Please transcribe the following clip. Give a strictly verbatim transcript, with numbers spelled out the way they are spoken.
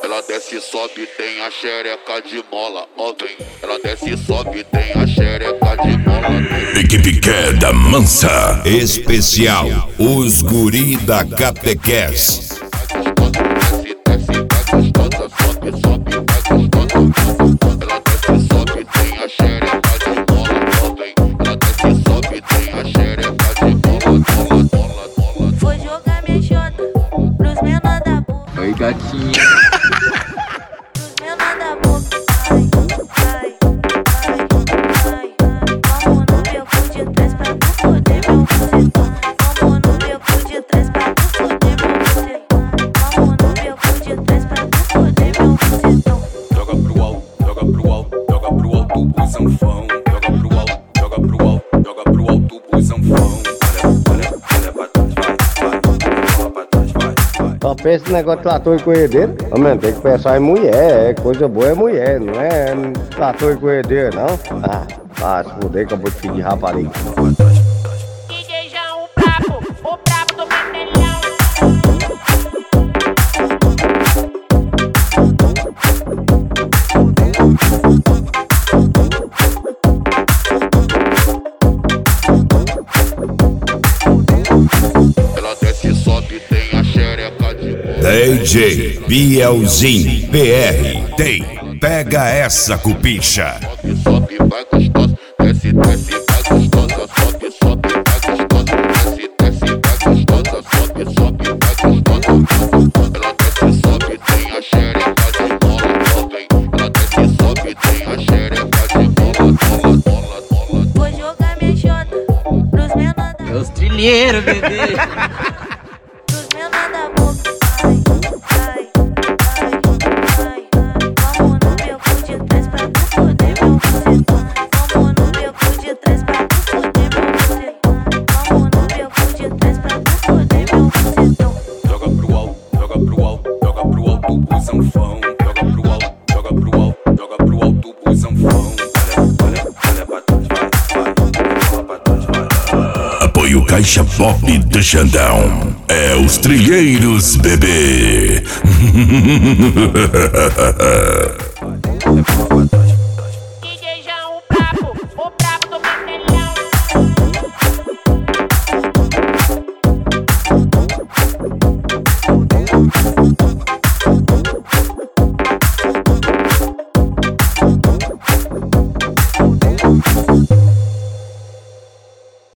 Ela desce e sobe, tem a xereca de mola, ó vem. Ela desce e sobe, tem a xereca de mola. Equipe Queda Mansa. Especial, os guri da Catequés. Vou jogar minha jota pros menor da boca. Oi, gatinha. Pros menor da boca. Ai, ai, ai, ai. Vamos no beco de trás pra tu foder meu bucetão. Vamos no beco de trás pra tu foder meu bucetão. Vamos no beco de trás pra tu foder meu bucetão. Joga pro alto, joga pro alto, joga pro alto o sanfão. Joga pro alto, joga pro alto, joga pro alto o sanfão. Só pensa no negócio de trator e corredeiro. Ô, mano, tem que pensar em mulher, é coisa boa é mulher, não é trator e corredeiro, não. Ah, ah, se fuder que eu vou te pedir rapariga. D J João, o brabo, o brabo do Metelhão. Ela desce e sobe, tem a xereca de mola. D J Bielzinho P R. Tem, pega essa cupicha. Sobe, sobe, vai gostosa. Desce, desce, vai gostosa. Sobe, sobe, vai gostosa. Desce, desce, vai gostosa. Sobe, sobe, vai gostosa. Ela desce e sobe, tem a xereca de mola, ó vem. Ela desce e sobe, tem a xereca de mola, mola, mola, mola. Vou jogar minha jota pros menor da É os trilheiros, bebê. pros menor da boca. Ai, ai, ai, ai. Vamos no beco de trás pra tu foder meu bucetão. Vamos no beco de trás pra tu foder meu bucetão. Vamos no beco de trás pra tu foder meu bucetão. Joga pro alto, joga pro alto, joga pro alto o sanfão. Joga pro alto, joga pro alto, joga pro alto o sanfão. Olha, olha, olha pra trás, vai, vai. Olha pra trás, vai. Apoio Caixa Pop do Xandão. É os trilheiros, bebê. É